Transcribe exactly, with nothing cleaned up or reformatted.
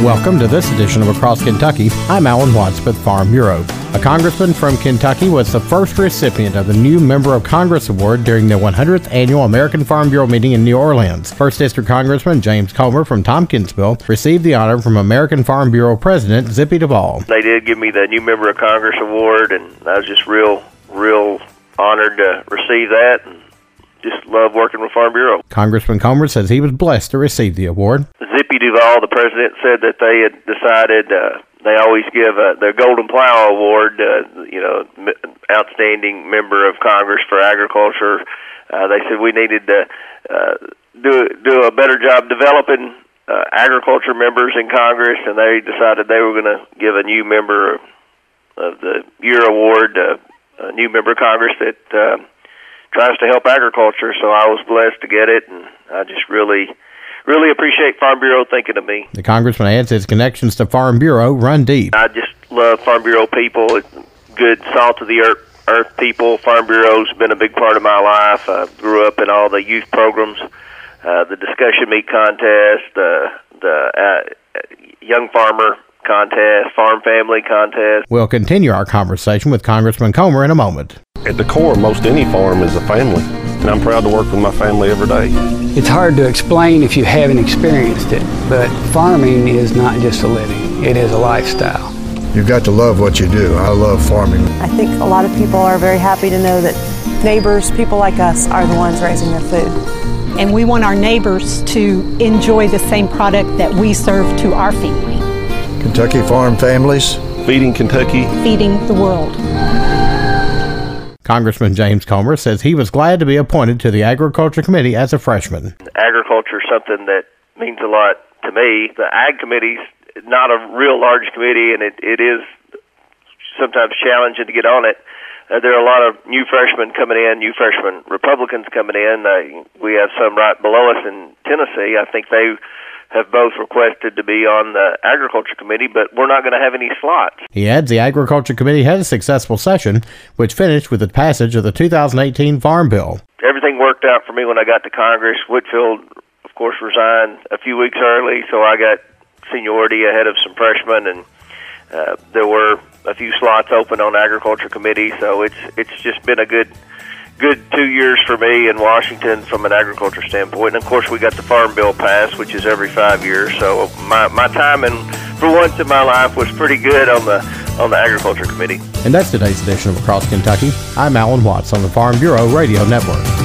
Welcome to this edition of Across Kentucky. I'm Alan Watts with Farm Bureau. A congressman from Kentucky was the first recipient of the new Member of Congress Award during the one hundredth Annual American Farm Bureau meeting in New Orleans. First District Congressman James Comer from Tompkinsville received the honor from American Farm Bureau President Zippy Duvall. They did give me the new Member of Congress Award, and I was just real, real honored to receive that, and just love working with Farm Bureau. Congressman Comer says he was blessed to receive the award. Zippy Duvall, the president, said that they had decided uh, they always give uh, their Golden Plow Award, uh, you know, outstanding member of Congress for agriculture. Uh, they said we needed to uh, do do a better job developing uh, agriculture members in Congress, and they decided they were going to give a new member of the Year Award, uh, a new member of Congress that uh, tries to help agriculture. So I was blessed to get it, and I just really. Really appreciate Farm Bureau thinking of me. The congressman adds his connections to Farm Bureau run deep. I just love Farm Bureau people, good salt of the earth, earth people. Farm Bureau's been a big part of my life. I grew up in all the youth programs, uh, the discussion meet contest, uh, the uh, young farmer contest, farm family contest. We'll continue our conversation with Congressman Comer in a moment. At the core, most any farm is a family, and I'm proud to work with my family every day. It's hard to explain if you haven't experienced it, but farming is not just a living, it is a lifestyle. You've got to love what you do. I love farming. I think a lot of people are very happy to know that neighbors, people like us, are the ones raising their food. And we want our neighbors to enjoy the same product that we serve to our family. Kentucky Farm Families. Feeding Kentucky. Feeding the world. Congressman James Comer says he was glad to be appointed to the Agriculture Committee as a freshman. Agriculture is something that means a lot to me. The Ag Committee's not a real large committee, and it, it is sometimes challenging to get on it. Uh, there are a lot of new freshmen coming in, new freshman Republicans coming in. Uh, we have some right below us in Tennessee. I think they have both requested to be on the Agriculture Committee, but we're not going to have any slots. He adds the Agriculture Committee had a successful session, which finished with the passage of the two thousand eighteen Farm Bill. Everything worked out for me when I got to Congress. Whitfield, of course, resigned a few weeks early, so I got seniority ahead of some freshmen, and uh, there were a few slots open on Agriculture Committee, so it's it's just been a good good two years for me in Washington from an agriculture standpoint. And of course, we got the Farm Bill passed, which is every five years. So my my time, and for once in my life, was pretty good on the on the Agriculture Committee. And that's today's edition of Across Kentucky. I'm Alan Watts on the Farm Bureau Radio Network.